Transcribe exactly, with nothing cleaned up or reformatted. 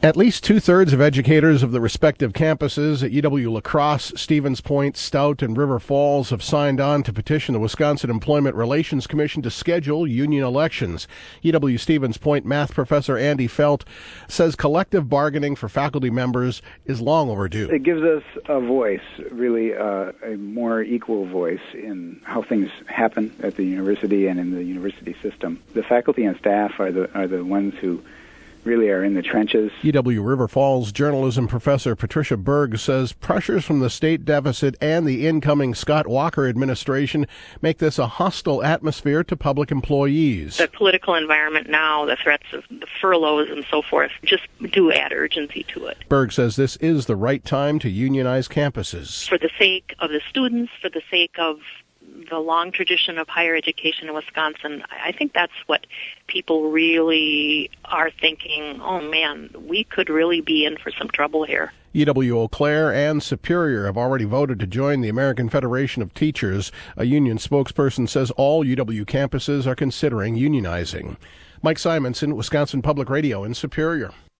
At least two-thirds of educators of the respective campuses at U W-La Crosse, Stevens Point, Stout, and River Falls have signed on to petition the Wisconsin Employment Relations Commission to schedule union elections. U W-Stevens Point math professor Andy Felt says collective bargaining for faculty members is long overdue. It gives us a voice, really uh, a more equal voice in how things happen at the university and in the university system. The faculty and staff are the are the ones who really are in the trenches. U W River Falls journalism professor Patricia Berg says pressures from the state deficit and the incoming Scott Walker administration make this a hostile atmosphere to public employees. The political environment now, the threats of the furloughs and so forth, just do add urgency to it. Berg says this is the right time to unionize campuses. For the sake of the students, for the sake of the long tradition of higher education in Wisconsin, I think that's what people really are thinking, oh man, we could really be in for some trouble here. U W-Eau Claire and Superior have already voted to join the American Federation of Teachers. A union spokesperson says all U W campuses are considering unionizing. Mike Simonson, Wisconsin Public Radio in Superior.